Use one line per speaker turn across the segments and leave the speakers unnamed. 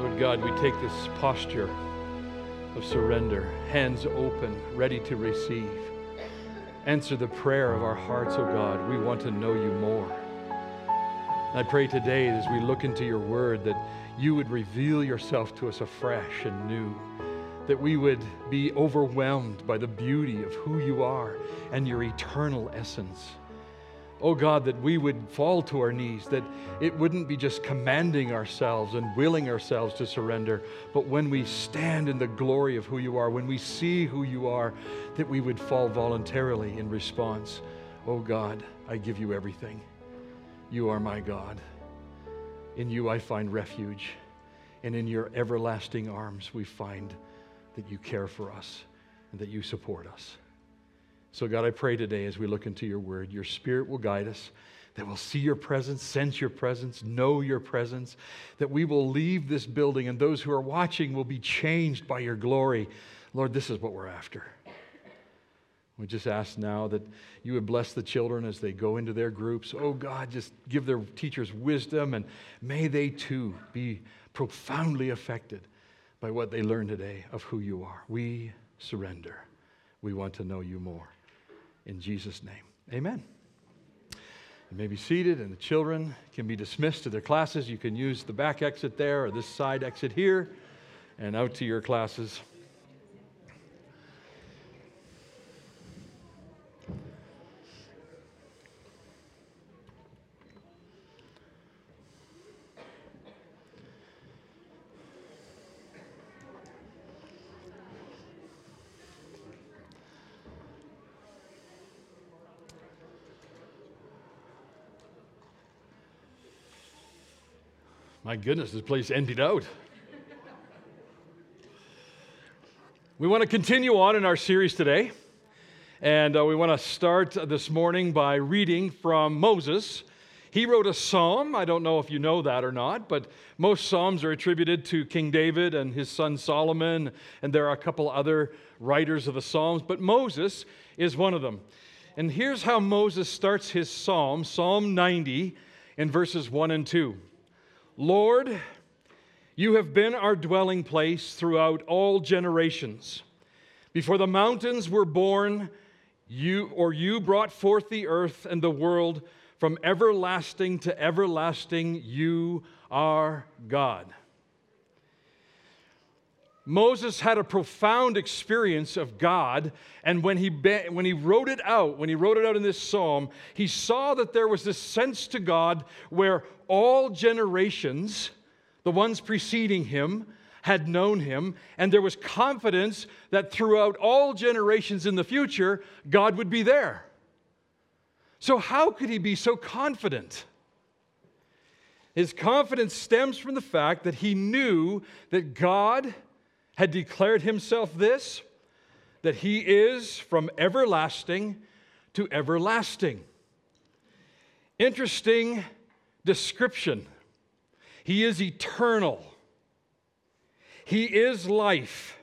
Lord God, we take this posture of surrender, hands open, ready to receive. Answer the prayer of our hearts, oh God. We want to know you more. And I pray today as we look into your word that you would reveal yourself to us afresh and new, that we would be overwhelmed by the beauty of who you are and your eternal essence. Oh God, that we would fall to our knees, that it wouldn't be just commanding ourselves and willing ourselves to surrender, but when we stand in the glory of who you are, when we see who you are, that we would fall voluntarily in response. Oh God, I give you everything. You are my God. In you I find refuge, and in your everlasting arms we find that you care for us and that you support us. So God, I pray today as we look into your word, your Spirit will guide us, that we'll see your presence, sense your presence, know your presence, that we will leave this building and those who are watching will be changed by your glory. Lord, this is what we're after. We just ask now that you would bless the children as they go into their groups. Oh God, just give their teachers wisdom, and may they too be profoundly affected by what they learn today of who you are. We surrender. We want to know you more. In Jesus' name, amen. You may be seated, and the children can be dismissed to their classes. You can use the back exit there or this side exit here, and out to your classes. My goodness, this place emptied out. We want to continue on in our series today, and we want to start this morning by reading from Moses. He wrote a psalm. I don't know if you know that or not, but most psalms are attributed to King David and his son Solomon, and there are a couple other writers of the psalms, but Moses is one of them. And here's how Moses starts his psalm, Psalm 90, in verses 1 and 2. Lord, you have been our dwelling place throughout all generations. Before the mountains were born, you brought forth the earth and the world. From everlasting to everlasting, you are God. Moses had a profound experience of God, and when he wrote it out in this psalm, he saw that there was this sense to God where all generations, the ones preceding him, had known him, and there was confidence that throughout all generations in the future, God would be there. So how could he be so confident? His confidence stems from the fact that he knew that God had declared himself this, that he is from everlasting to everlasting. Interesting description. He is eternal. He is life.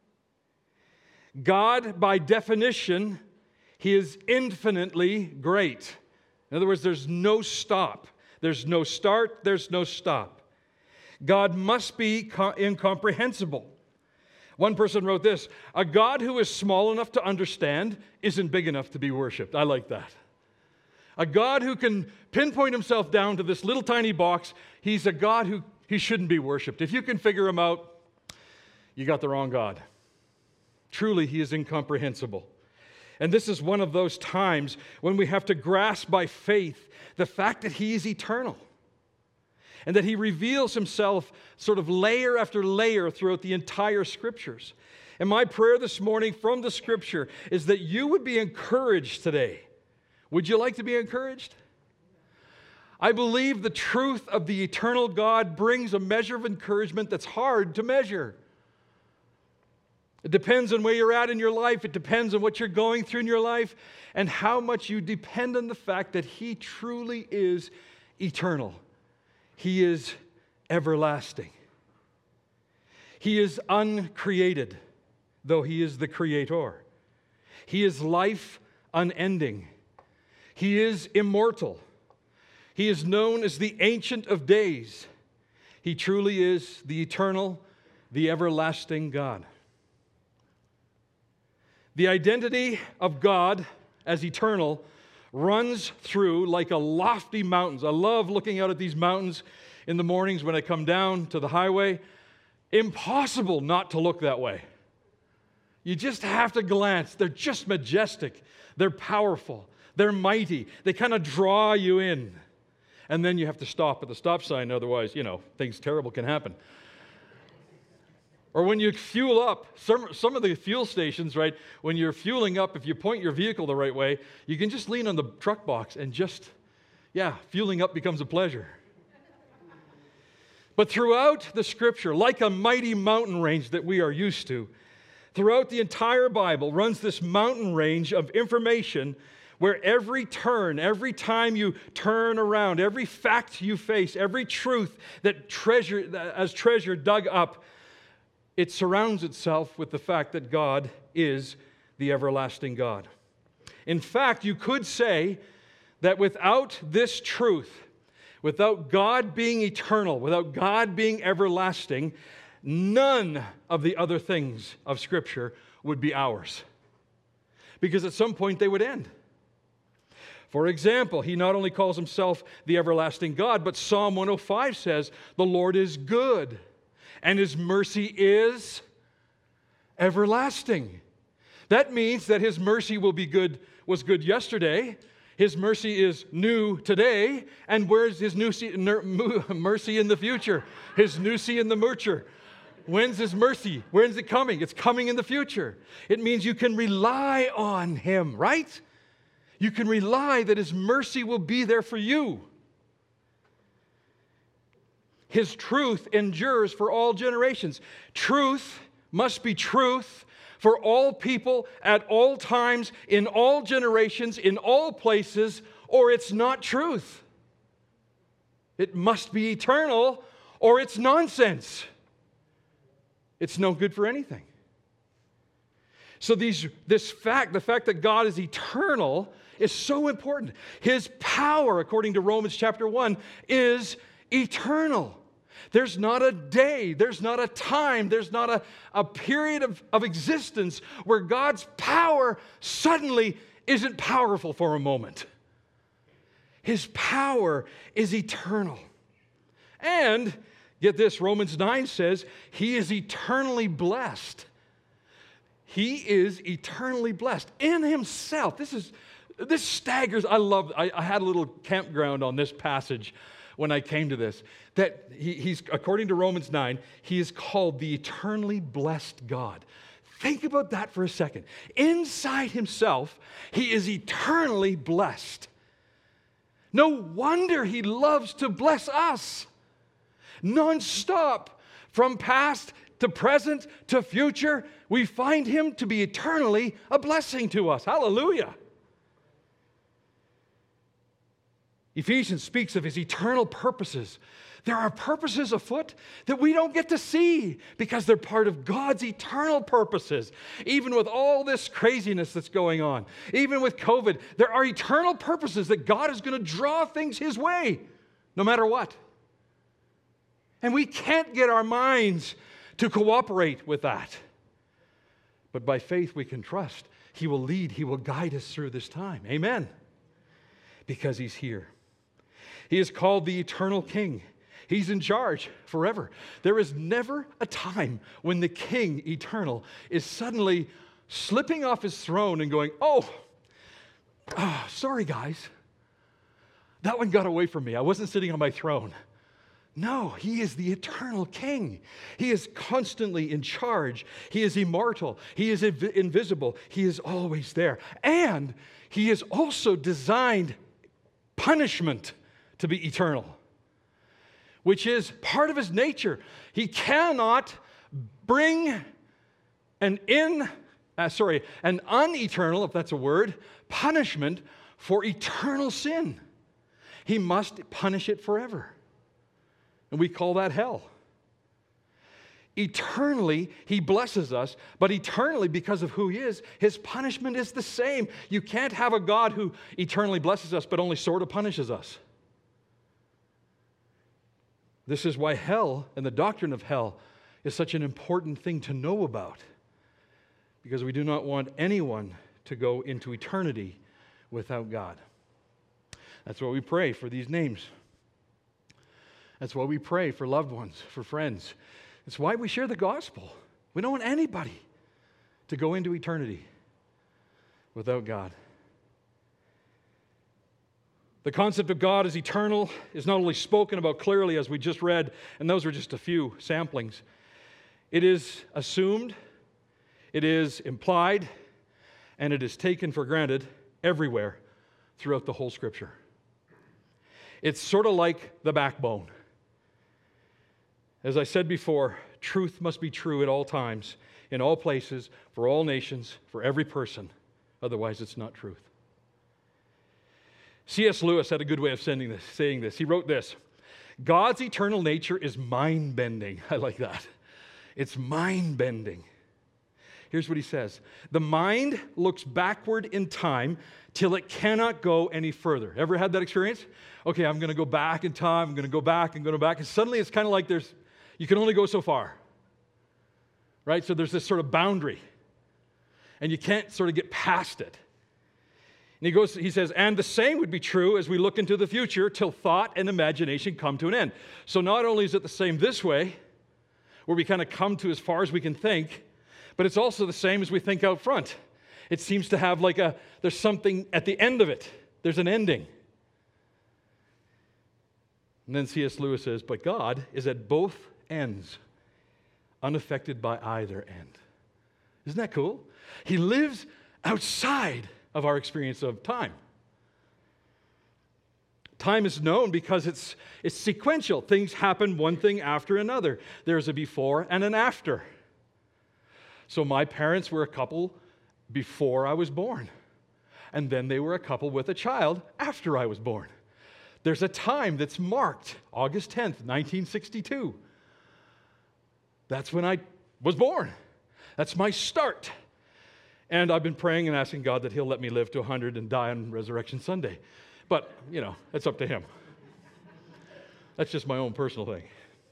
God, by definition, he is infinitely great. In other words, there's no stop. There's no start. There's no stop. God must be incomprehensible. One person wrote this: a God who is small enough to understand isn't big enough to be worshipped. I like that. A God who can pinpoint himself down to this little tiny box, he's a God who he shouldn't be worshipped. If you can figure him out, you got the wrong God. Truly, he is incomprehensible. And this is one of those times when we have to grasp by faith the fact that he is eternal, and that he reveals himself sort of layer after layer throughout the entire Scriptures. And my prayer this morning from the Scripture is that you would be encouraged today. Would you like to be encouraged? I believe the truth of the eternal God brings a measure of encouragement that's hard to measure. It depends on where you're at in your life. It depends on what you're going through in your life and how much you depend on the fact that he truly is eternal. He is everlasting. He is uncreated, though he is the creator. He is life unending. He is immortal. He is known as the Ancient of Days. He truly is the eternal, the everlasting God. The identity of God as eternal runs through like a lofty mountains. I love looking out at these mountains in the mornings when I come down to the highway. Impossible not to look that way. You just have to glance. They're just majestic. They're powerful. They're mighty. They kind of draw you in. And then you have to stop at the stop sign, otherwise, things terrible can happen. Or when you fuel up, some of the fuel stations, right, when you're fueling up, if you point your vehicle the right way, you can just lean on the truck box and fueling up becomes a pleasure. But throughout the Scripture, like a mighty mountain range that we are used to, throughout the entire Bible runs this mountain range of information where every turn, every time you turn around, every fact you face, every truth that as treasure dug up, it surrounds itself with the fact that God is the everlasting God. In fact, you could say that without this truth, without God being eternal, without God being everlasting, none of the other things of Scripture would be ours. Because at some point they would end. For example, he not only calls himself the everlasting God, but Psalm 105 says, "The Lord is good, and his mercy is everlasting." That means that his mercy was good yesterday, his mercy is new today, and where's his mercy in the future? His mercy in the future. When's his mercy? When's it coming? It's coming in the future. It means you can rely on him, right? You can rely that his mercy will be there for you. His truth endures for all generations. Truth must be truth for all people at all times, in all generations, in all places, or it's not truth. It must be eternal, or it's nonsense. It's no good for anything. So the fact that God is eternal is so important. His power, according to Romans chapter 1, is eternal. There's not a day, there's not a time, there's not a period of existence where God's power suddenly isn't powerful for a moment. His power is eternal. And, get this, Romans 9 says, he is eternally blessed. He is eternally blessed in himself. This staggers. I had a little campground on this passage when I came to this. That he's, according to Romans 9, he is called the eternally blessed God. Think about that for a second. Inside himself, he is eternally blessed. No wonder he loves to bless us. Non-stop, from past to present to future, we find him to be eternally a blessing to us. Hallelujah. Ephesians speaks of his eternal purposes. There are purposes afoot that we don't get to see because they're part of God's eternal purposes. Even with all this craziness that's going on, even with COVID, there are eternal purposes that God is going to draw things his way, no matter what. And we can't get our minds to cooperate with that. But by faith we can trust. He will lead, he will guide us through this time. Amen. Because he's here. He is called the eternal King. He's in charge forever. There is never a time when the King eternal is suddenly slipping off his throne and going, oh, sorry guys. That one got away from me. I wasn't sitting on my throne. No, he is the eternal King. He is constantly in charge. He is immortal. He is invisible. He is always there. And he has also designed punishment to be eternal, which is part of his nature. He cannot bring an uneternal, if that's a word, punishment for eternal sin. He must punish it forever. And we call that hell. Eternally, he blesses us, but eternally, because of who he is, his punishment is the same. You can't have a God who eternally blesses us, but only sort of punishes us. This is why hell and the doctrine of hell is such an important thing to know about, because we do not want anyone to go into eternity without God. That's why we pray for these names. That's why we pray for loved ones, for friends. It's why we share the gospel. We don't want anybody to go into eternity without God. The concept of God as eternal is not only spoken about clearly, as we just read, and those were just a few samplings. It is assumed, it is implied, and it is taken for granted everywhere throughout the whole Scripture. It's sort of like the backbone. As I said before, truth must be true at all times, in all places, for all nations, for every person. Otherwise, it's not truth. C.S. Lewis had a good way of saying this. He wrote this: God's eternal nature is mind-bending. I like that. It's mind-bending. Here's what he says: the mind looks backward in time till it cannot go any further. Ever had that experience? Okay, I'm going to go back in time. I'm going to go back and go back. And suddenly it's kind of like you can only go so far. Right? So there's this sort of boundary. And you can't sort of get past it. And he says, and the same would be true as we look into the future till thought and imagination come to an end. So not only is it the same this way, where we kind of come to as far as we can think, but it's also the same as we think out front. It seems to have there's something at the end of it. There's an ending. And then C.S. Lewis says, but God is at both ends, unaffected by either end. Isn't that cool? He lives outside of our experience of time. Time is known because it's sequential. Things happen one thing after another. There's a before and an after. So my parents were a couple before I was born. And then they were a couple with a child after I was born. There's a time that's marked, August 10th, 1962. That's when I was born. That's my start. And I've been praying and asking God that He'll let me live to 100 and die on Resurrection Sunday. But, that's up to Him. That's just my own personal thing.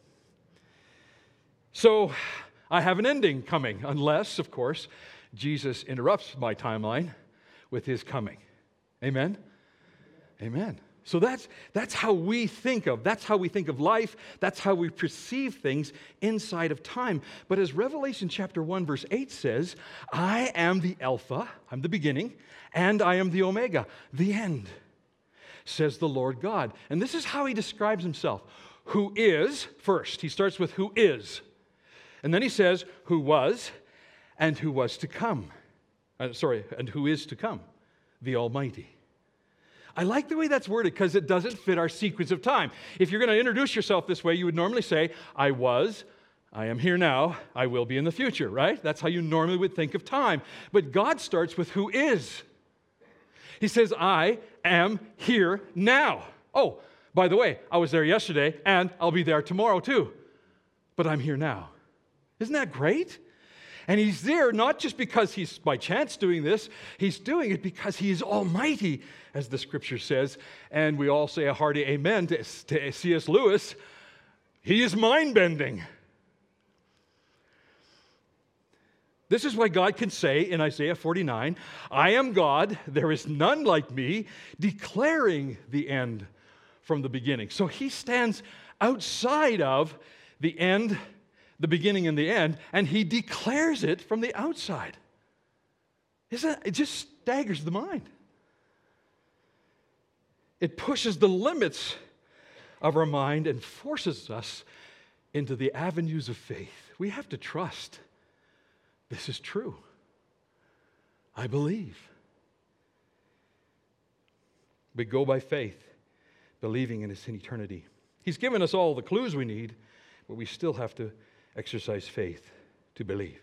So, I have an ending coming, unless, of course, Jesus interrupts my timeline with His coming. Amen? Amen. So that's how we think of life. That's how we perceive things inside of time. But as Revelation chapter 1 verse 8 says, I am the Alpha, I'm the beginning, and I am the Omega, the end, says the Lord God. And this is how He describes Himself. Who is, first, He starts with who is. And then He says who was and who was to come. And who is to come, the Almighty. I like the way that's worded because it doesn't fit our sequence of time. If you're going to introduce yourself this way, you would normally say, I was, I am here now, I will be in the future, right? That's how you normally would think of time. But God starts with who is. He says, I am here now. Oh, by the way, I was there yesterday and I'll be there tomorrow too. But I'm here now. Isn't that great? And He's there not just because He's by chance doing this, He's doing it because He is almighty, as the Scripture says. And we all say a hearty amen to C.S. Lewis. He is mind-bending. This is why God can say in Isaiah 49, I am God, there is none like me, declaring the end from the beginning. So He stands outside of the end, the beginning and the end, and He declares it from the outside. It just staggers the mind. It pushes the limits of our mind and forces us into the avenues of faith. We have to trust. This is true. I believe. We go by faith, believing in His eternity. He's given us all the clues we need, but we still have to exercise faith to believe.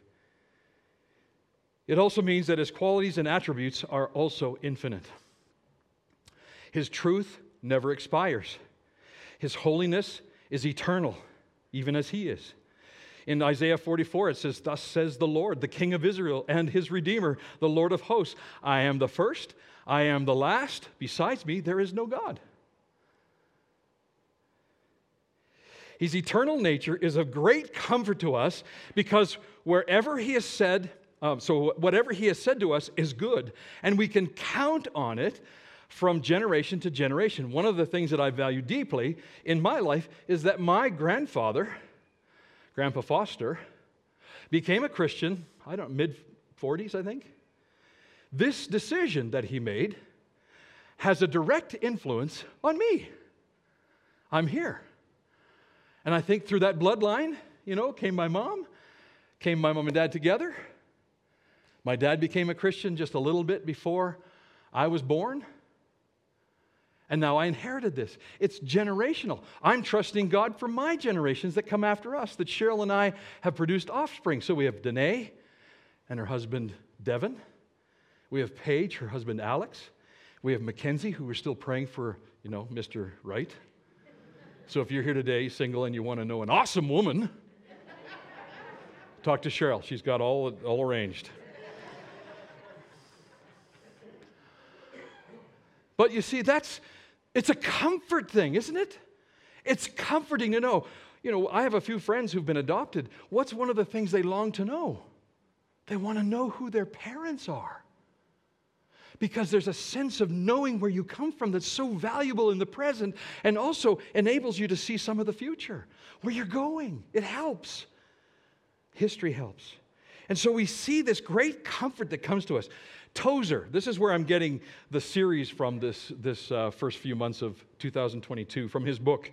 It also means that His qualities and attributes are also infinite. His truth never expires. His holiness is eternal, even as He is. In Isaiah 44, it says, thus says the Lord, the King of Israel and His Redeemer, the Lord of hosts, I am the first, I am the last. Besides me, there is no God. His eternal nature is of great comfort to us because whatever He has said to us is good, and we can count on it from generation to generation. One of the things that I value deeply in my life is that my grandfather, Grandpa Foster, became a Christian, mid-40s, I think. This decision that he made has a direct influence on me. I'm here. And I think through that bloodline, came my mom and dad together. My dad became a Christian just a little bit before I was born. And now I inherited this. It's generational. I'm trusting God for my generations that come after us, that Cheryl and I have produced offspring. So we have Danae and her husband, Devin. We have Paige, her husband, Alex. We have Mackenzie, who we're still praying for, Mr. Right. So if you're here today, single, and you want to know an awesome woman, talk to Cheryl. She's got all arranged. But you see, it's a comfort thing, isn't it? It's comforting to know. I have a few friends who've been adopted. What's one of the things they long to know? They want to know who their parents are. Because there's a sense of knowing where you come from that's so valuable in the present and also enables you to see some of the future, where you're going. It helps. History helps. And so we see this great comfort that comes to us. Tozer, this is where I'm getting the series from this first few months of 2022, from his book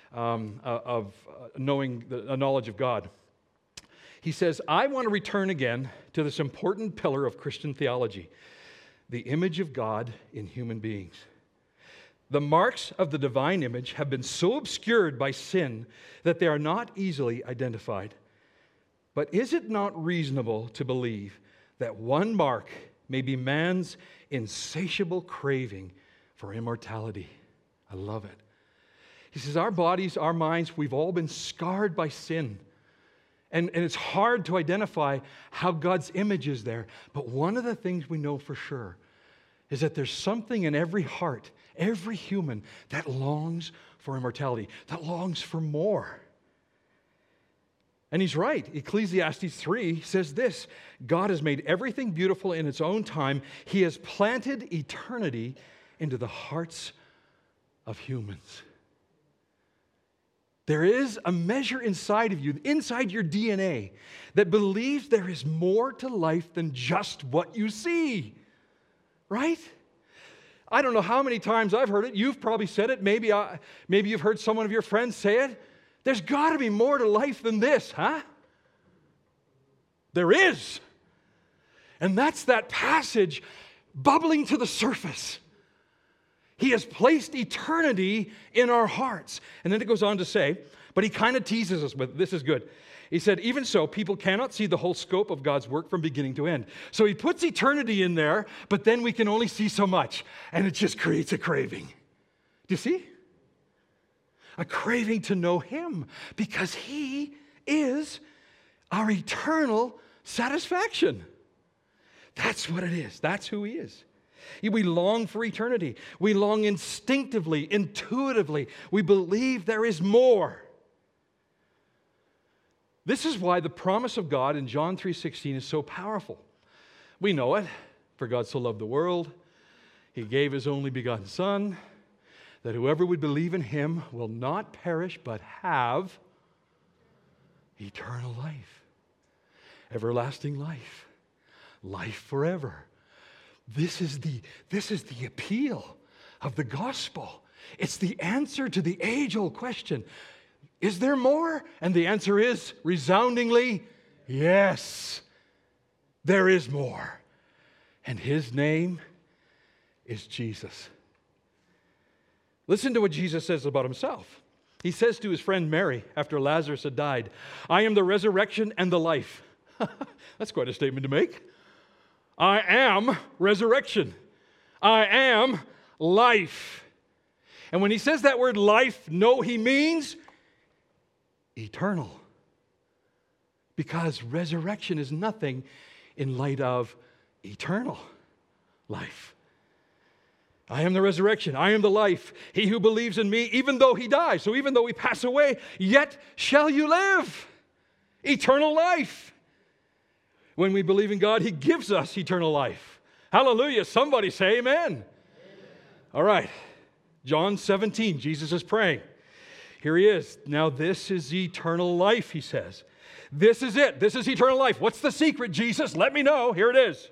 of Knowing a Knowledge of God. He says, I want to return again to this important pillar of Christian theology, the image of God in human beings. The marks of the divine image have been so obscured by sin that they are not easily identified. But is it not reasonable to believe that one mark may be man's insatiable craving for immortality? I love it. He says, our bodies, our minds, we've all been scarred by sin. And it's hard to identify how God's image is there. But one of the things we know for sure is that there's something in every heart, every human, that longs for immortality, that longs for more. And he's right. Ecclesiastes 3 says this, God has made everything beautiful in its own time. He has planted eternity into the hearts of humans. There is a measure inside of you, inside your DNA, that believes there is more to life than just what you see. Right? I don't know how many times I've heard it. You've probably said it. Maybe you've heard someone of your friends say it. There's got to be more to life than this, huh? There is. And that's that passage bubbling to the surface. He has placed eternity in our hearts. And then it goes on to say, but he kind of teases us with, this is good. He said, even so, people cannot see the whole scope of God's work from beginning to end. So he puts eternity in there, but then we can only see so much. And it just creates a craving. Do you see? A craving to know Him, because He is our eternal satisfaction. That's what it is. That's who He is. We long for eternity. We long instinctively, intuitively. We believe there is more. This is why the promise of God in John 3:16 is so powerful. We know it. For God so loved the world, He gave His only begotten Son, that whoever would believe in Him will not perish but have eternal life, everlasting life, life forever. This is the appeal of the gospel. It's the answer to the age-old question, is there more? And the answer is resoundingly, yes, there is more. And His name is Jesus. Listen to what Jesus says about Himself. He says to His friend Mary, after Lazarus had died, I am the resurrection and the life. That's quite a statement to make. I am resurrection. I am life. And when He says that word life, know He means eternal. Because resurrection is nothing in light of eternal life. I am the resurrection. I am the life. He who believes in me, even though he dies, so even though we pass away, yet shall you live. Eternal life. When we believe in God, he gives us eternal life. Hallelujah. Somebody say amen. Amen. All right. John 17, Jesus is praying. Here he is. Now this is eternal life, he says. This is it. This is eternal life. What's the secret, Jesus? Let me know. Here it is.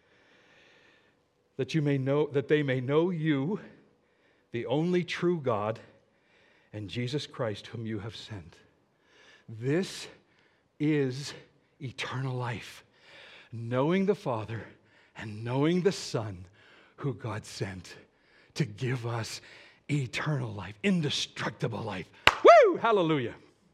That they may know you, the only true God, and Jesus Christ, whom you have sent. This is eternal life. Knowing the Father and knowing the Son, who God sent to give us eternal life, indestructible life. Woo! Hallelujah.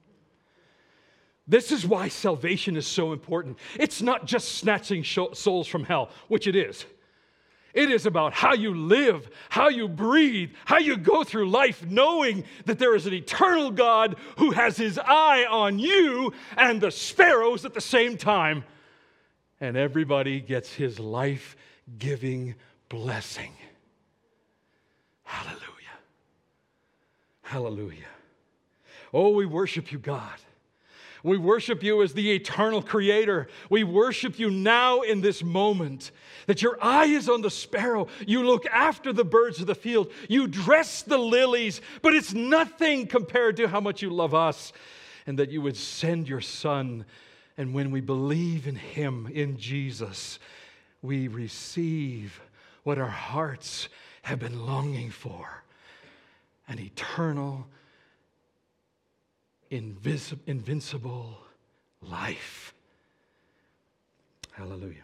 This is why salvation is so important. It's not just snatching souls from hell, which it is. It is about how you live, how you breathe, how you go through life knowing that there is an eternal God who has his eye on you and the sparrows at the same time. And everybody gets his life-giving blessing. Hallelujah. Hallelujah. Oh, we worship you, God. We worship you as the eternal creator. We worship you now in this moment, that your eye is on the sparrow. You look after the birds of the field. You dress the lilies, but it's nothing compared to how much you love us, and that you would send your Son. And when we believe in him, in Jesus, we receive what our hearts have been longing for, an eternal, invincible life. Hallelujah.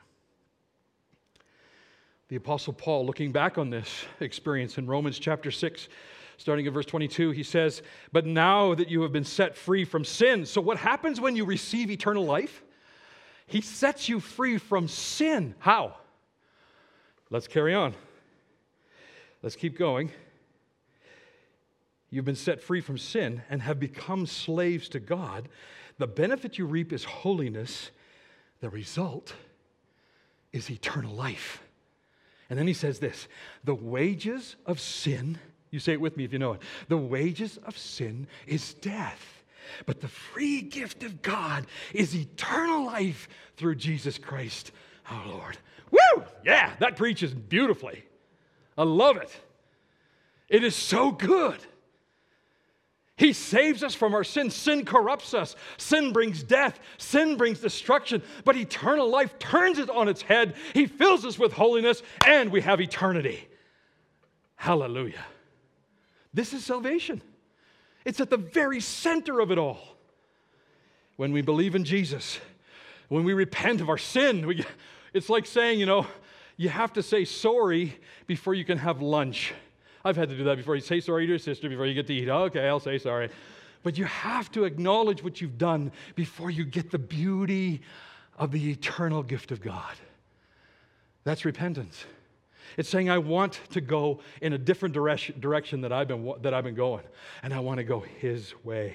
The Apostle Paul, looking back on this experience in Romans chapter 6, starting at verse 22, he says, "But now that you have been set free from sin." So what happens when you receive eternal life? He sets you free from sin. How? Let's carry on. Let's keep going. You've been set free from sin and have become slaves to God. The benefit you reap is holiness. The result is eternal life. And then he says this, the wages of sin, you say it with me if you know it, the wages of sin is death, but the free gift of God is eternal life through Jesus Christ our Lord. Woo! Yeah, that preaches beautifully. I love it. It is so good. He saves us from our sin. Sin corrupts us. Sin brings death. Sin brings destruction. But eternal life turns it on its head. He fills us with holiness, and we have eternity. Hallelujah. This is salvation. It's at the very center of it all. When we believe in Jesus, when we repent of our sin, it's like saying, you have to say sorry before you can have lunch. I've had to do that before. You say sorry to your sister before you get to eat. Okay, I'll say sorry. But you have to acknowledge what you've done before you get the beauty of the eternal gift of God. That's repentance. It's saying, I want to go in a different direction that I've been going, and I want to go his way.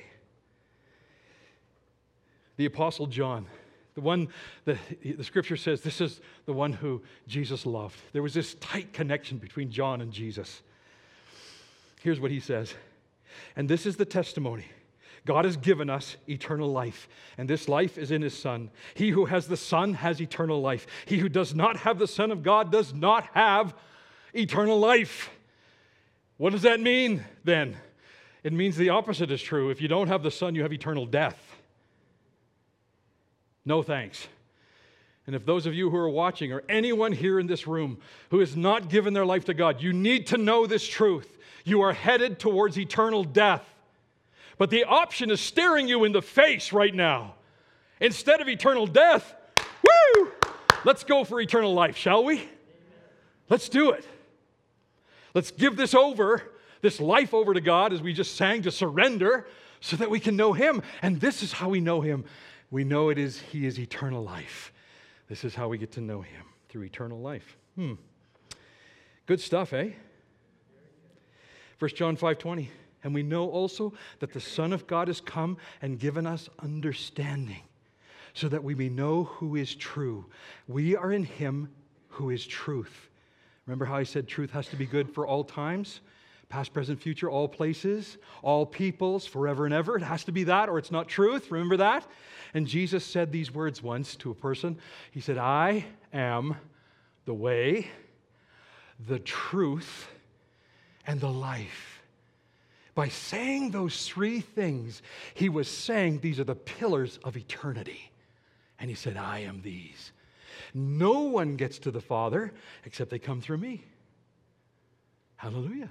The Apostle John, the one that the Scripture says, this is the one who Jesus loved. There was this tight connection between John and Jesus. Here's what he says. And this is the testimony. God has given us eternal life, and this life is in his Son. He who has the Son has eternal life. He who does not have the Son of God does not have eternal life. What does that mean then? It means the opposite is true. If you don't have the Son, you have eternal death. No thanks. And if those of you who are watching, or anyone here in this room who has not given their life to God, you need to know this truth. You are headed towards eternal death. But the option is staring you in the face right now. Instead of eternal death, woo! Let's go for eternal life, shall we? Let's do it. Let's give this life over to God, as we just sang, to surrender, so that we can know him. And this is how we know him. We know he is eternal life. This is how we get to know him, through eternal life. Good stuff, eh? 1 John 5:20, and we know also that the Son of God has come and given us understanding, so that we may know who is true. We are in him who is truth. Remember how I said truth has to be good for all times? Past, present, future, all places, all peoples, forever and ever. It has to be that or it's not truth. Remember that? And Jesus said these words once to a person. He said, I am the way, the truth, and the life. By saying those three things, he was saying these are the pillars of eternity. And he said, I am these. No one gets to the Father except they come through me. Hallelujah.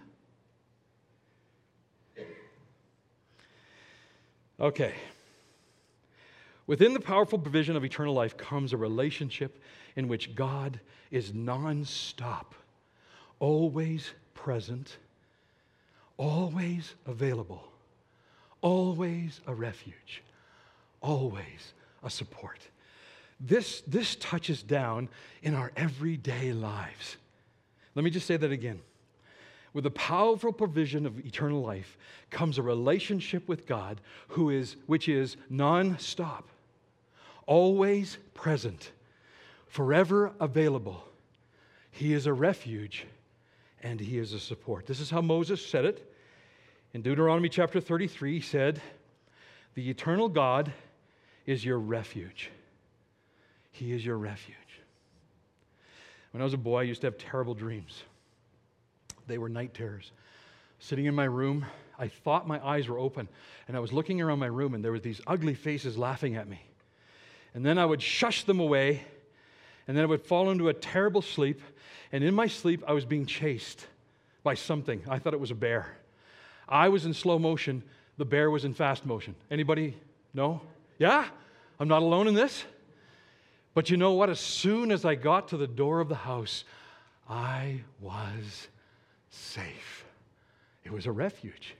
Okay. Within the powerful provision of eternal life comes a relationship in which God is non-stop, always present, always available, always a refuge, always a support. This touches down in our everyday lives. Let me just say that again. With the powerful provision of eternal life comes a relationship with God which is non-stop, always present, forever available. He is a refuge and he is a support. This is how Moses said it. In Deuteronomy chapter 33, he said, the eternal God is your refuge. He is your refuge. When I was a boy, I used to have terrible dreams. They were night terrors. Sitting in my room, I thought my eyes were open, and I was looking around my room, and there were these ugly faces laughing at me. And then I would shush them away, and then I would fall into a terrible sleep, and in my sleep, I was being chased by something. I thought it was a bear. I was in slow motion. The bear was in fast motion. Anybody know? Yeah? I'm not alone in this? But you know what? As soon as I got to the door of the house, I was safe. It was a refuge.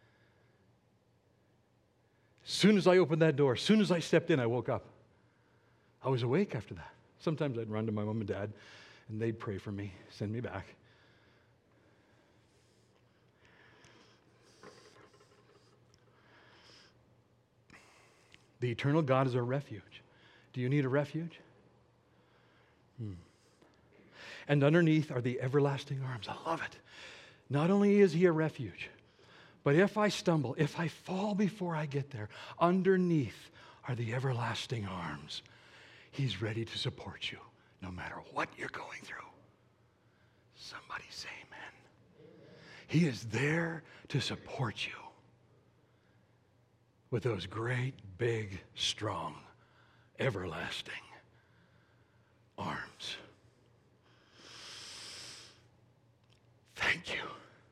As soon as I opened that door, as soon as I stepped in, I woke up. I was awake after that. Sometimes I'd run to my mom and dad, and they'd pray for me, send me back. The eternal God is our refuge. Do you need a refuge? And underneath are the everlasting arms. I love it. Not only is he a refuge, but if I stumble, if I fall before I get there, underneath are the everlasting arms. He's ready to support you no matter what you're going through. Somebody say amen. He is there to support you with those great, big, strong, everlasting arms. Thank you.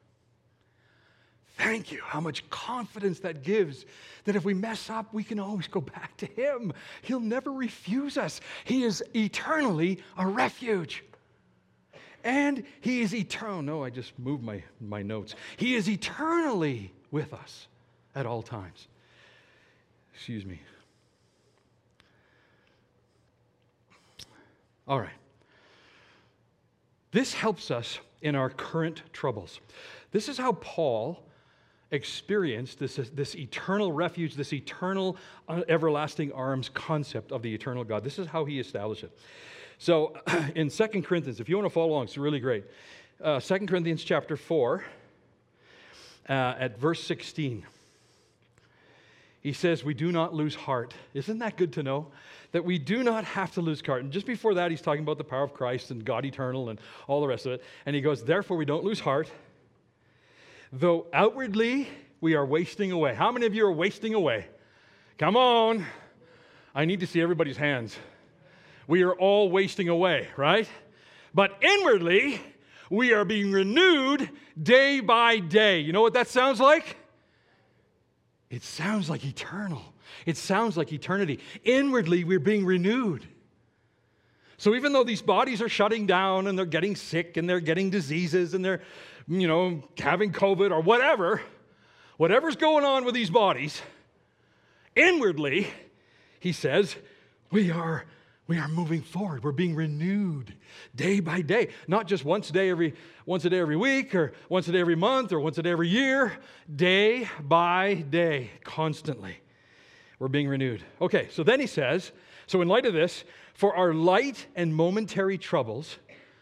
Thank you. How much confidence that gives that if we mess up, we can always go back to him. He'll never refuse us. He is eternally a refuge. And he is eternal. No, I just moved my notes. He is eternally with us at all times. Excuse me. All right. This helps us in our current troubles. This is how Paul experienced this eternal refuge, this eternal everlasting arms concept of the eternal God. This is how he established it. So in 2 Corinthians, if you want to follow along, it's really great. 2 Corinthians chapter 4 at verse 16. He says, we do not lose heart. Isn't that good to know? That we do not have to lose heart. And just before that, he's talking about the power of Christ and God eternal and all the rest of it. And he goes, therefore, we don't lose heart. Though outwardly, we are wasting away. How many of you are wasting away? Come on. I need to see everybody's hands. We are all wasting away, right? But inwardly, we are being renewed day by day. You know what that sounds like? It sounds like eternal. It sounds like eternity. Inwardly, we're being renewed. So even though these bodies are shutting down and they're getting sick and they're getting diseases and they're, having COVID or whatever's going on with these bodies, inwardly, he says, we are moving forward. We're being renewed day by day. Not just once a day every week or once a day every month or once a day every year. Day by day, constantly. We're being renewed. Okay, so then he says, so in light of this, for our light and momentary troubles,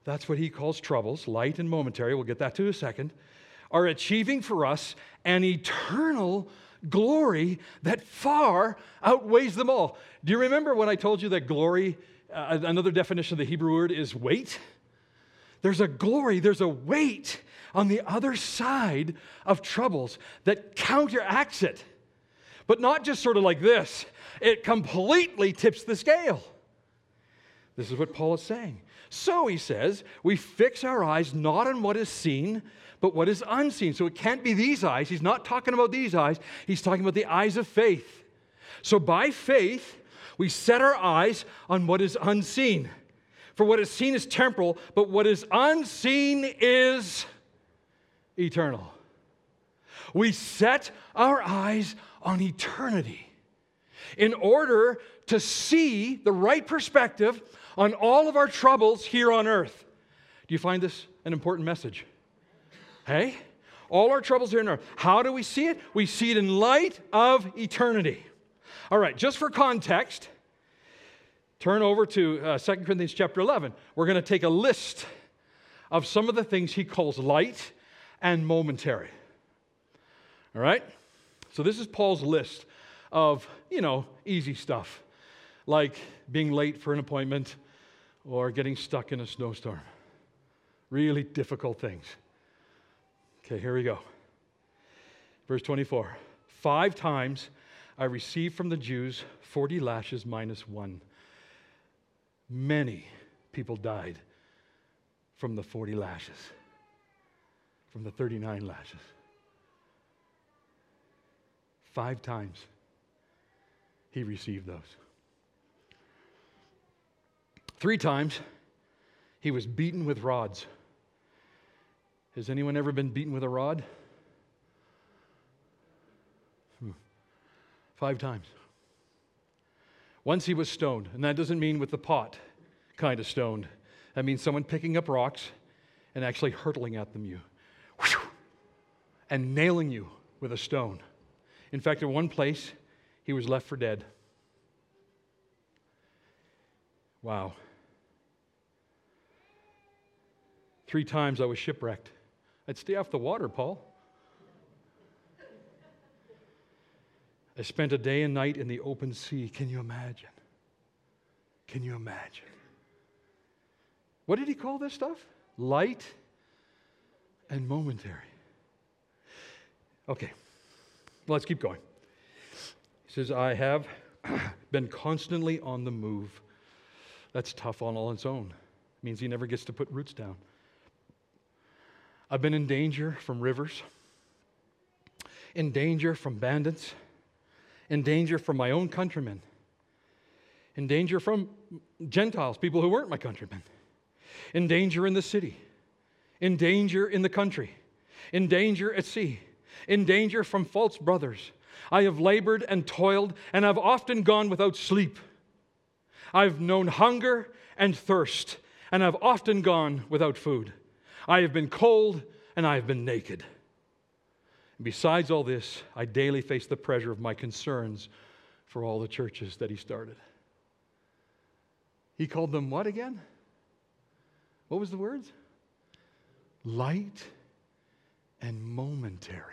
that's what he calls troubles, light and momentary, we'll get that to in a second, are achieving for us an eternal glory that far outweighs them all. Do you remember when I told you that glory, another definition of the Hebrew word is weight? There's a glory, there's a weight on the other side of troubles that counteracts it. But not just sort of like this. It completely tips the scale. This is what Paul is saying. So, he says, we fix our eyes not on what is seen, but what is unseen. So it can't be these eyes. He's not talking about these eyes. He's talking about the eyes of faith. So by faith, we set our eyes on what is unseen. For what is seen is temporal, but what is unseen is eternal. We set our eyes on eternity in order to see the right perspective on all of our troubles here on earth. Do you find this an important message? Hey? All our troubles here on earth. How do we see it? We see it in light of eternity. All right, just for context, turn over to 2 Corinthians chapter 11. We're going to take a list of some of the things he calls light and momentary. All right? So this is Paul's list of, easy stuff, like being late for an appointment or getting stuck in a snowstorm. Really difficult things. Okay, here we go. Verse 24. 5 times I received from the Jews 40 lashes minus 1. Many people died from the 40 lashes, from the 39 lashes. 5 times he received those. 3 times he was beaten with rods. Has anyone ever been beaten with a rod? 5 times. Once he was stoned, and that doesn't mean with the pot kind of stoned. That means someone picking up rocks and actually hurtling at them and nailing you with a stone. In fact, in one place, he was left for dead. Wow. 3 times I was shipwrecked. I'd stay off the water, Paul. I spent a day and night in the open sea. Can you imagine? Can you imagine? What did he call this stuff? Light and momentary. Okay, let's keep going. He says, I have been constantly on the move. That's tough on all its own. It means he never gets to put roots down. I've been in danger from rivers, in danger from bandits, in danger from my own countrymen, in danger from Gentiles, people who weren't my countrymen, in danger in the city, in danger in the country, in danger at sea, in danger from false brothers. I have labored and toiled, and I've often gone without sleep. I've known hunger and thirst, and I've often gone without food. I have been cold, and I have been naked. And besides all this, I daily face the pressure of my concerns for all the churches that he started. He called them what again? What was the words? Light and momentary.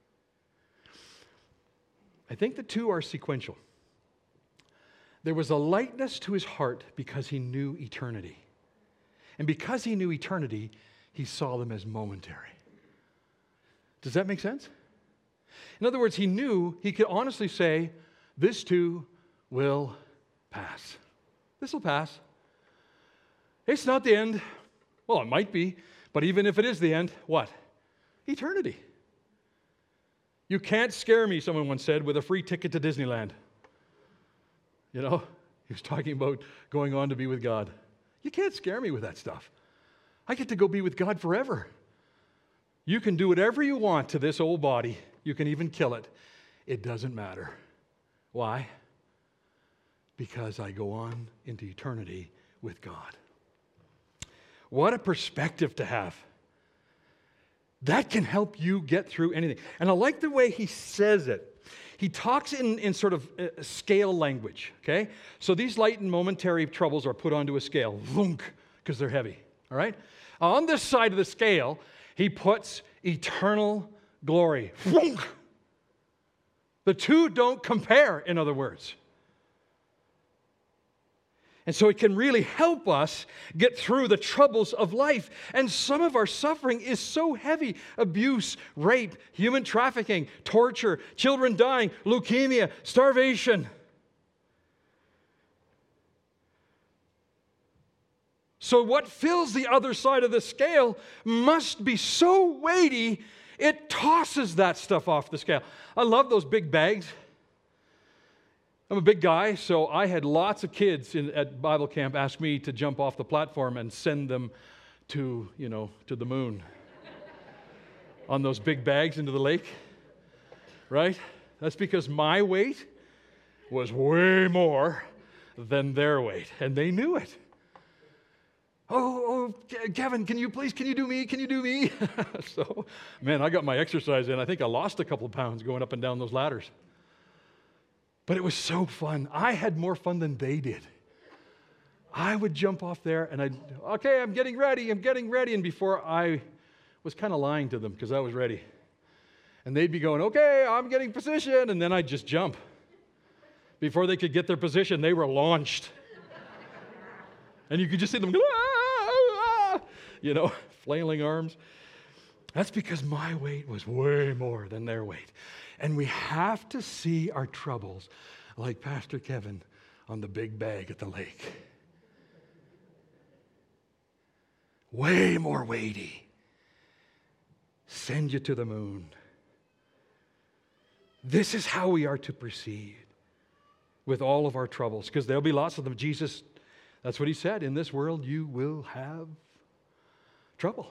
I think the two are sequential. There was a lightness to his heart because he knew eternity. And because he knew eternity, he saw them as momentary. Does that make sense? In other words, he knew he could honestly say, this too will pass. This will pass. It's not the end. Well, it might be, but even if it is the end, what? Eternity. You can't scare me, someone once said, with a free ticket to Disneyland. You know, he was talking about going on to be with God. You can't scare me with that stuff. I get to go be with God forever. You can do whatever you want to this old body. You can even kill it. It doesn't matter. Why? Because I go on into eternity with God. What a perspective to have. That can help you get through anything. And I like the way he says it. He talks in sort of scale language, okay? So these light and momentary troubles are put onto a scale, because they're heavy. All right? On this side of the scale, he puts eternal glory. The two don't compare, in other words. And so it can really help us get through the troubles of life. And some of our suffering is so heavy. Abuse, rape, human trafficking, torture, children dying, leukemia, starvation. So what fills the other side of the scale must be so weighty, it tosses that stuff off the scale. I love those big bags. I'm a big guy, so I had lots of kids at Bible camp ask me to jump off the platform and send them to the moon on those big bags into the lake, right? That's because my weight was way more than their weight, and they knew it. Oh, Kevin, can you do me? So, man, I got my exercise in. I think I lost a couple of pounds going up and down those ladders. But it was so fun. I had more fun than they did. I would jump off there and I'm getting ready. And before I was kind of lying to them because I was ready. And they'd be going, okay, I'm getting position. And then I'd just jump. Before they could get their position, they were launched. And you could just see them, flailing arms. That's because my weight was way more than their weight. And we have to see our troubles like Pastor Kevin on the big bag at the lake. Way more weighty. Send you to the moon. This is how we are to proceed with all of our troubles, because there'll be lots of them. Jesus, that's what he said, in this world you will have trouble.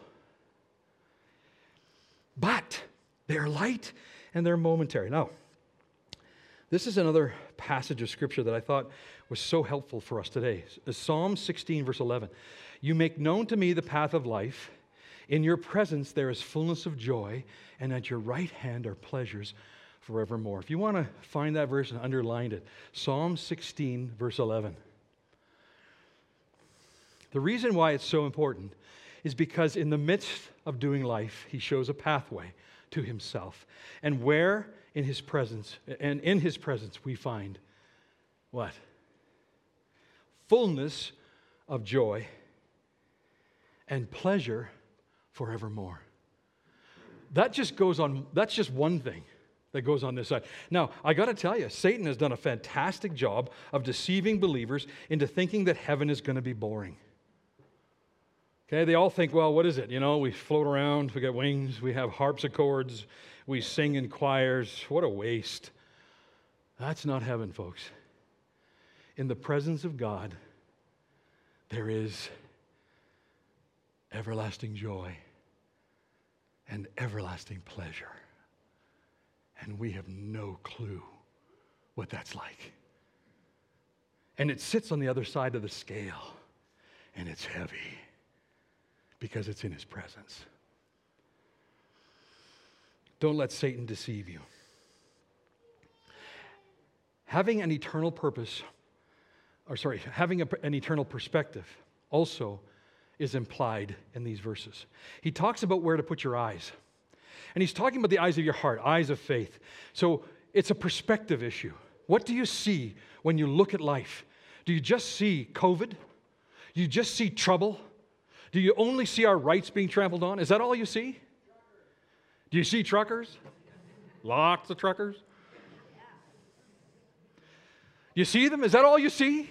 But they're light and they're momentary. Now, this is another passage of Scripture that I thought was so helpful for us today. Psalm 16, verse 11. You make known to me the path of life. In your presence there is fullness of joy, and at your right hand are pleasures forevermore. If you want to find that verse and underline it, Psalm 16, verse 11. The reason why it's so important is because in the midst of doing life, he shows a pathway to himself. And where in his presence we find what? Fullness of joy and pleasure forevermore. That's just one thing that goes on this side. Now, I got to tell you, Satan has done a fantastic job of deceiving believers into thinking that heaven is going to be boring. Okay, they all think, well, what is it? We float around, we got wings, we have harpsichords, we sing in choirs. What a waste. That's not heaven, folks. In the presence of God, there is everlasting joy and everlasting pleasure. And we have no clue what that's like. And it sits on the other side of the scale, and it's heavy. Because it's in his presence. Don't let Satan deceive you. Having an eternal perspective also is implied in these verses. He talks about where to put your eyes. And he's talking about the eyes of your heart, eyes of faith. So it's a perspective issue. What do you see when you look at life? Do you just see COVID? Do you just see trouble? Do you only see our rights being trampled on? Is that all you see? Do you see truckers? Lots of truckers. You see them? Is that all you see?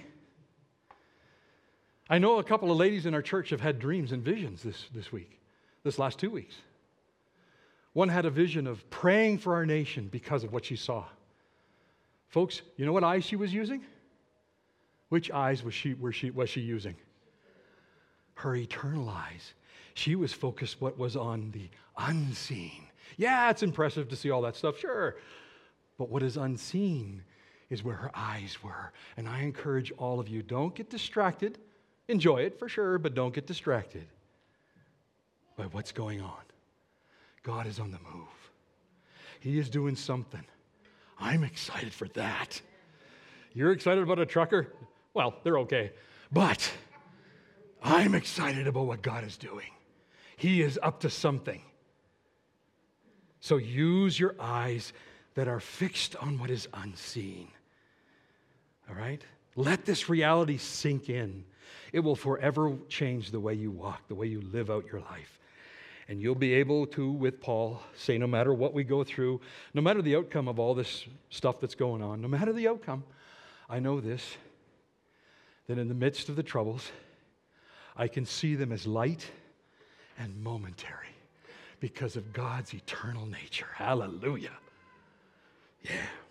I know a couple of ladies in our church have had dreams and visions this last 2 weeks. One had a vision of praying for our nation because of what she saw. Folks, you know what eyes she was using? Which eyes was she using? Her eternal eyes. She was focused what was on the unseen. Yeah, it's impressive to see all that stuff, sure. But what is unseen is where her eyes were. And I encourage all of you, don't get distracted. Enjoy it for sure, but don't get distracted by what's going on. God is on the move. He is doing something. I'm excited for that. You're excited about a trucker? Well, they're okay. But I'm excited about what God is doing. He is up to something. So use your eyes that are fixed on what is unseen. All right? Let this reality sink in. It will forever change the way you walk, the way you live out your life. And you'll be able to, with Paul, say no matter what we go through, no matter the outcome of all this stuff that's going on, no matter the outcome, I know this, that in the midst of the troubles, I can see them as light and momentary because of God's eternal nature. Hallelujah. Yeah.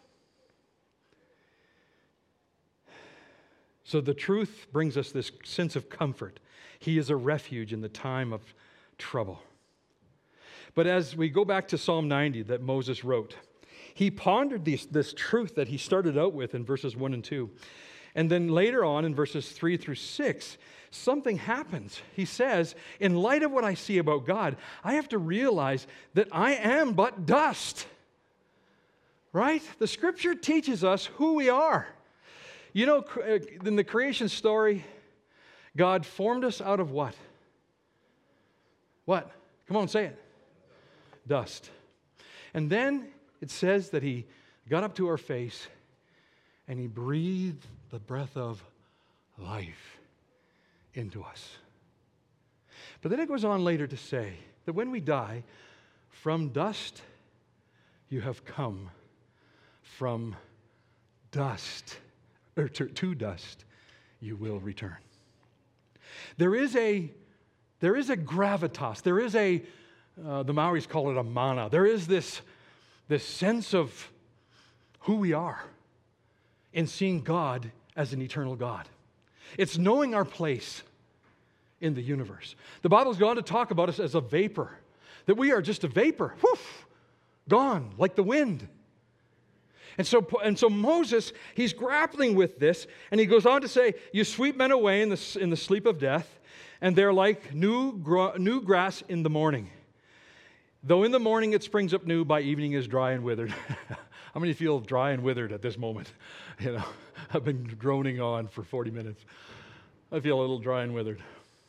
So the truth brings us this sense of comfort. He is a refuge in the time of trouble. But as we go back to Psalm 90 that Moses wrote, he pondered this truth that he started out with in verses 1 and 2. And then later on in verses 3 through 6, something happens. He says, in light of what I see about God, I have to realize that I am but dust. Right? The Scripture teaches us who we are. You know, in the creation story, God formed us out of what? What? Come on, say it. Dust. And then it says that He got up to our face and He breathed the breath of life into us. But then it goes on later to say that when we die, from dust you have come, from dust, or to dust you will return. There is a gravitas, there is the Maoris call it a mana. There is this sense of who we are in seeing God as an eternal God. It's knowing our place in the universe. The Bible's gone to talk about us as a vapor, that we are just a vapor, whoof, gone like the wind. And so Moses, he's grappling with this, and he goes on to say, you sweep men away in the sleep of death, and they're like new grass in the morning. Though in the morning it springs up new, by evening is dry and withered. How many feel dry and withered at this moment? You know, I've been droning on for 40 minutes. I feel a little dry and withered.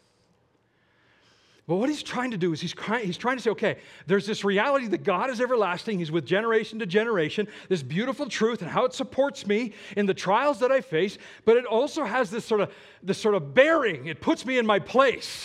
But what he's trying to do is he's trying to say, okay, there's this reality that God is everlasting. He's with generation to generation, this beautiful truth and how it supports me in the trials that I face, but it also has this sort of bearing. It puts me in my place.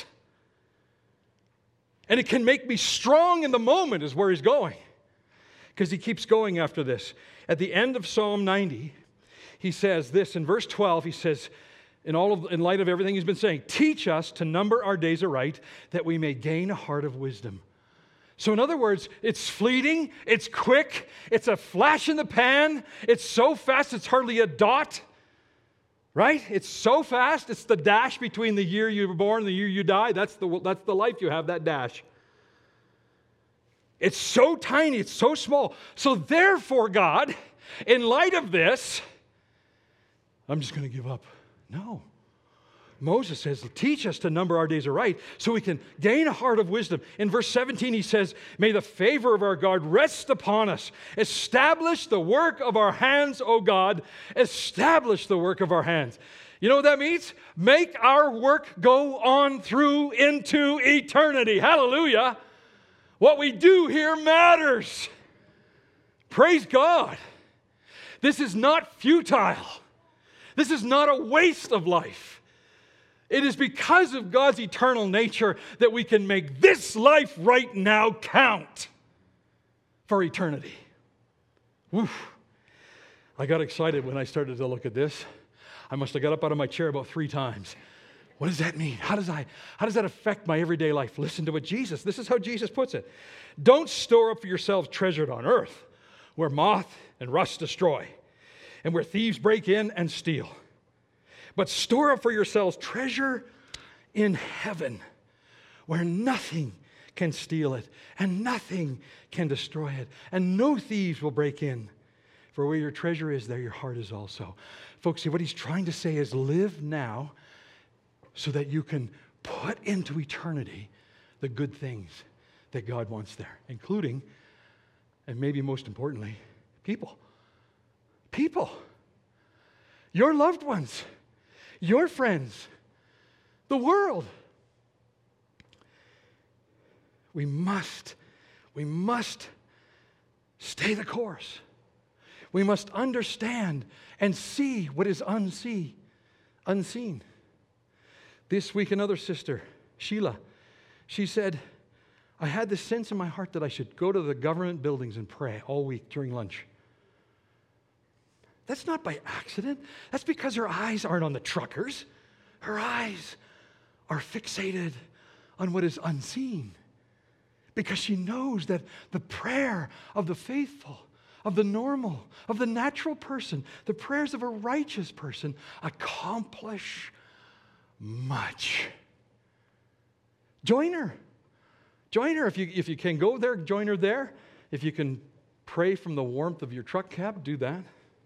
And it can make me strong in the moment is where he's going. Because he keeps going after this. At the end of Psalm 90, he says this in verse 12, he says, in light of everything he's been saying, teach us to number our days aright, that we may gain a heart of wisdom. So in other words, it's fleeting, it's quick, it's a flash in the pan, it's so fast it's hardly a dot. Right? It's so fast, it's the dash between the year you were born and the year you die. That's the life you have, that dash. It's so tiny, it's so small. So therefore, God, in light of this, I'm just going to give up. No. Moses says, teach us to number our days aright so we can gain a heart of wisdom. In verse 17, he says, may the favor of our God rest upon us. Establish the work of our hands, O God. Establish the work of our hands. You know what that means? Make our work go on through into eternity. Hallelujah. What we do here matters. Praise God. This is not futile. This is not a waste of life. It is because of God's eternal nature that we can make this life right now count for eternity. Woof. I got excited when I started to look at this. I must have got up out of my chair about 3 times. What does that mean? How does that affect my everyday life? Listen to what this is how Jesus puts it. Don't store up for yourselves treasure on earth, where moth and rust destroy, and where thieves break in and steal. But store up for yourselves treasure in heaven, where nothing can steal it, and nothing can destroy it, and no thieves will break in. For where your treasure is, there your heart is also. Folks, see, what he's trying to say is live now so that you can put into eternity the good things that God wants there, including, and maybe most importantly, people. People. Your loved ones. Your friends. the world. We must stay the course. We must understand and see what is unseen. This week, another sister, Sheila, she said, I had this sense in my heart that I should go to the government buildings and pray all week during lunch. That's not by accident. That's because her eyes aren't on the truckers. Her eyes are fixated on what is unseen. Because she knows that the prayer of the faithful, of the normal, of the natural person, the prayers of a righteous person accomplish much. Join her. Join her. If you can go there, join her there. If you can pray from the warmth of your truck cab, do that.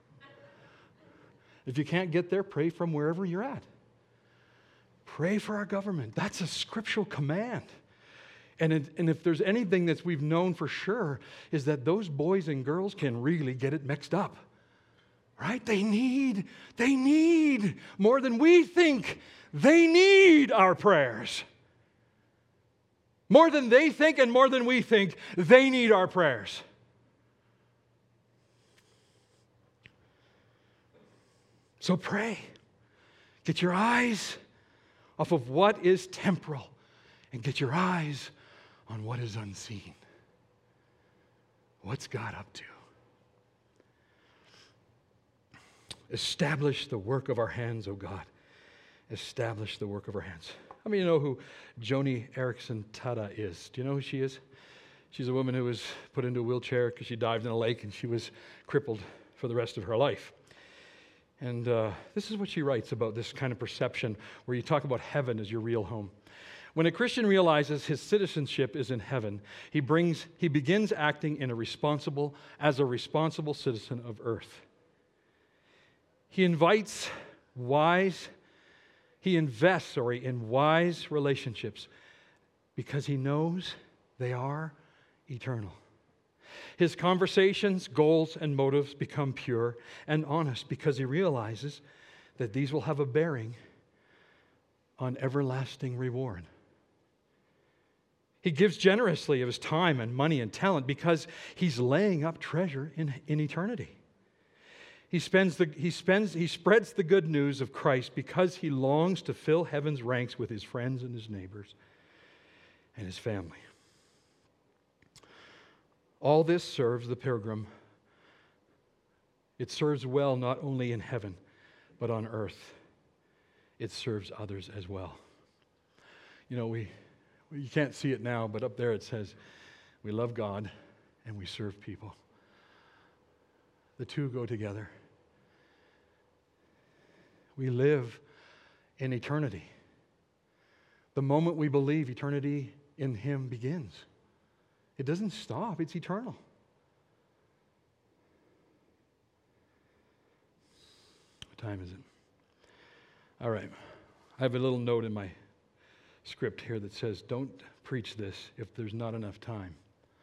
If you can't get there, pray from wherever you're at. Pray for our government. That's a scriptural command. And if there's anything that we've known for sure, is that those boys and girls can really get it mixed up. Right? They need more than we think. They need our prayers. More than they think and more than we think, they need our prayers. So pray. Get your eyes off of what is temporal and get your eyes on what is unseen. What's God up to? Establish the work of our hands, O God. Establish the work of our hands. How many of you know who Joni Eareckson Tada is? Do you know who she is? She's a woman who was put into a wheelchair because she dived in a lake and she was crippled for the rest of her life. And this is what she writes about this kind of perception where you talk about heaven as your real home. When a Christian realizes his citizenship is in heaven, he begins acting as a responsible citizen of earth. He invests in wise relationships because he knows they are eternal. His conversations, goals, and motives become pure and honest because he realizes that these will have a bearing on everlasting reward. He gives generously of his time and money and talent because he's laying up treasure in eternity. He spreads the good news of Christ because he longs to fill heaven's ranks with his friends and his neighbors and his family. All this serves the pilgrim. It serves well not only in heaven, but on earth. It serves others as well. You know, you can't see it now, but up there it says, we love God and we serve people. The two go together. We live in eternity. The moment we believe, eternity in Him begins. It doesn't stop, it's eternal. What time is it? All right. I have a little note in my script here that says, don't preach this if there's not enough time.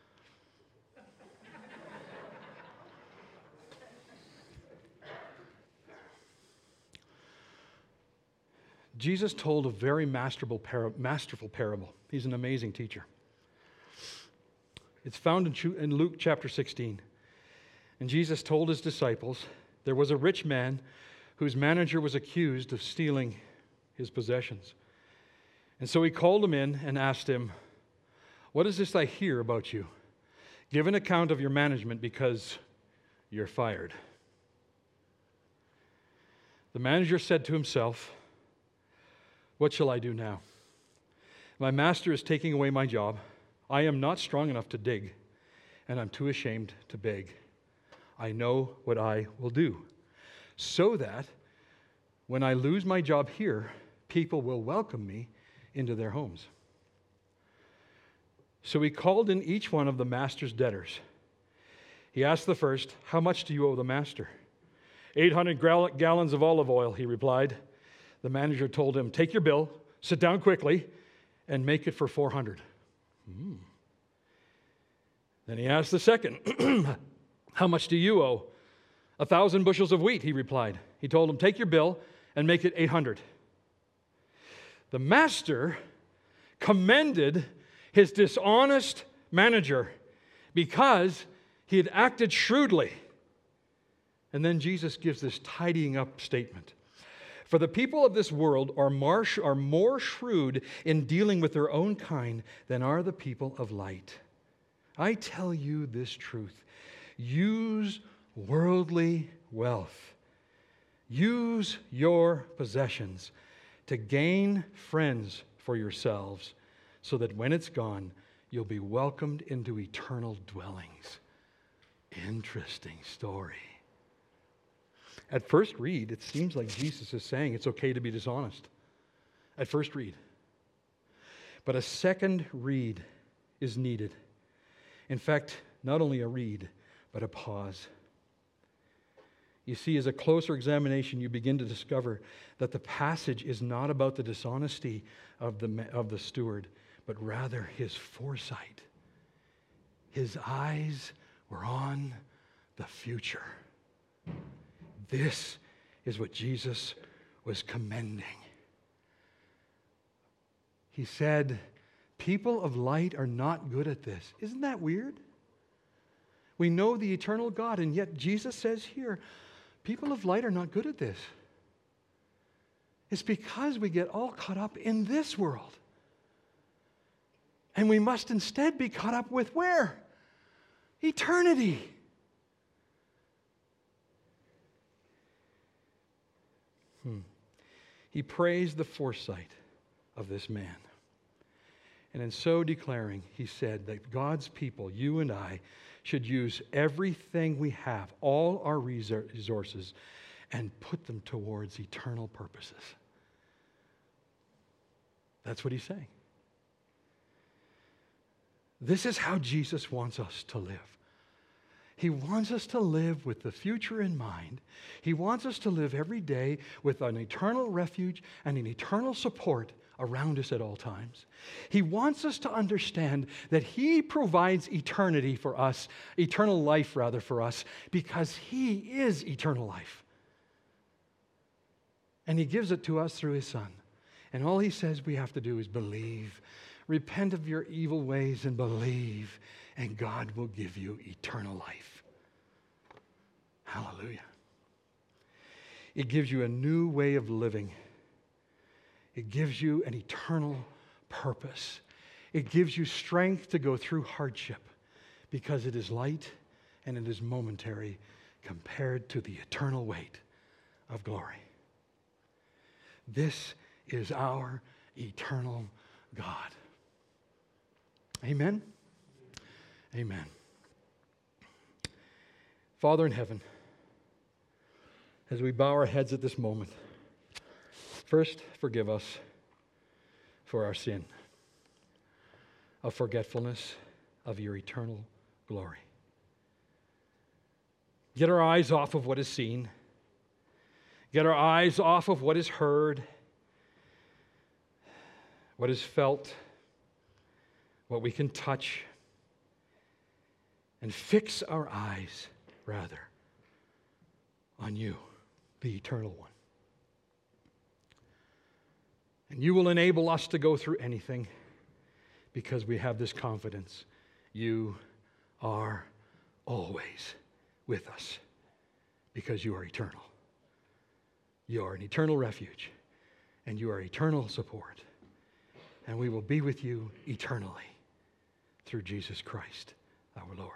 Jesus told a very masterful parable. He's an amazing teacher. It's found in Luke chapter 16. And Jesus told his disciples, there was a rich man whose manager was accused of stealing his possessions. And so he called him in and asked him, what is this I hear about you? Give an account of your management because you're fired. The manager said to himself, what shall I do now? My master is taking away my job. I am not strong enough to dig, and I'm too ashamed to beg. I know what I will do, so that when I lose my job here, people will welcome me into their homes. So he called in each one of the master's debtors. He asked the first, how much do you owe the master? 800 gallons of olive oil, he replied. The manager told him, take your bill, sit down quickly, and make it for 400. Then he asked the second, how much do you owe? 1,000 bushels of wheat, he replied. He told him, take your bill and make it 800. The master commended his dishonest manager because he had acted shrewdly. And then Jesus gives this tidying up statement. For the people of this world are more shrewd in dealing with their own kind than are the people of light. I tell you this truth. Use worldly wealth. Use your possessions to gain friends for yourselves, so that when it's gone, you'll be welcomed into eternal dwellings. Interesting story. At first read, it seems like Jesus is saying it's okay to be dishonest. At first read. But a second read is needed. In fact, not only a read, but a pause. You see, as a closer examination, you begin to discover that the passage is not about the dishonesty of the steward, but rather his foresight. His eyes were on the future. This is what Jesus was commending. He said, people of light are not good at this. Isn't that weird? We know the eternal God, and yet Jesus says here, people of light are not good at this. It's because we get all caught up in this world. And we must instead be caught up with where? Eternity. He praised the foresight of this man. And in so declaring, he said that God's people, you and I, should use everything we have, all our resources, and put them towards eternal purposes. That's what he's saying. This is how Jesus wants us to live. He wants us to live with the future in mind. He wants us to live every day with an eternal refuge and an eternal support around us at all times. He wants us to understand that He provides eternity for us, eternal life rather for us, because He is eternal life. And He gives it to us through His Son. And all He says we have to do is believe. Repent of your evil ways and believe, and God will give you eternal life. Hallelujah. It gives you a new way of living. It gives you an eternal purpose. It gives you strength to go through hardship because it is light and it is momentary compared to the eternal weight of glory. This is our eternal God. Amen? Amen. Father in heaven, as we bow our heads at this moment, first, forgive us for our sin of forgetfulness of your eternal glory. Get our eyes off of what is seen. Get our eyes off of what is heard, what is felt, what we can touch, and fix our eyes, rather, on you, the eternal one. And you will enable us to go through anything because we have this confidence. You are always with us because you are eternal. You are an eternal refuge and you are eternal support. And we will be with you eternally through Jesus Christ, our Lord.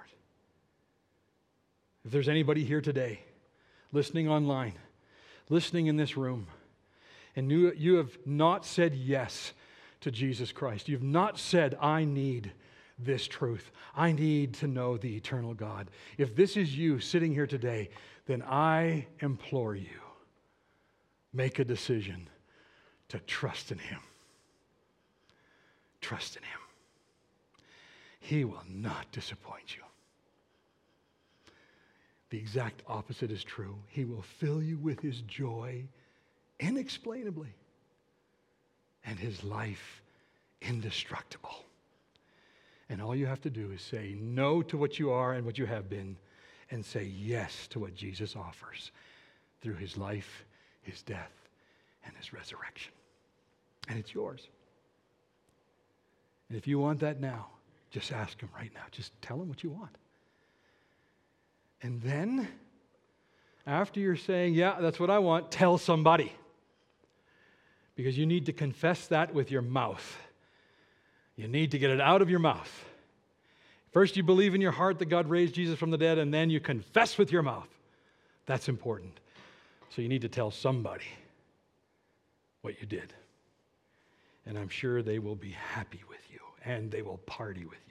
If there's anybody here today, listening online, listening in this room, and you have not said yes to Jesus Christ, you've not said, I need this truth. I need to know the eternal God. If this is you sitting here today, then I implore you, make a decision to trust in Him. Trust in Him. He will not disappoint you. The exact opposite is true. He will fill you with His joy inexplainably and His life indestructible. And all you have to do is say no to what you are and what you have been and say yes to what Jesus offers through His life, His death, and His resurrection. And it's yours. And if you want that now, just ask him right now. Just tell him what you want. And then, after you're saying, yeah, that's what I want, tell somebody. Because you need to confess that with your mouth. You need to get it out of your mouth. First, you believe in your heart that God raised Jesus from the dead, and then you confess with your mouth. That's important. So you need to tell somebody what you did. And I'm sure they will be happy with you, and they will party with you.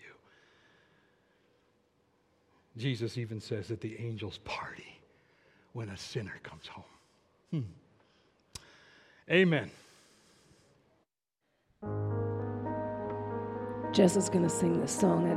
Jesus even says that the angels party when a sinner comes home. Amen.
Jess is going to sing this song.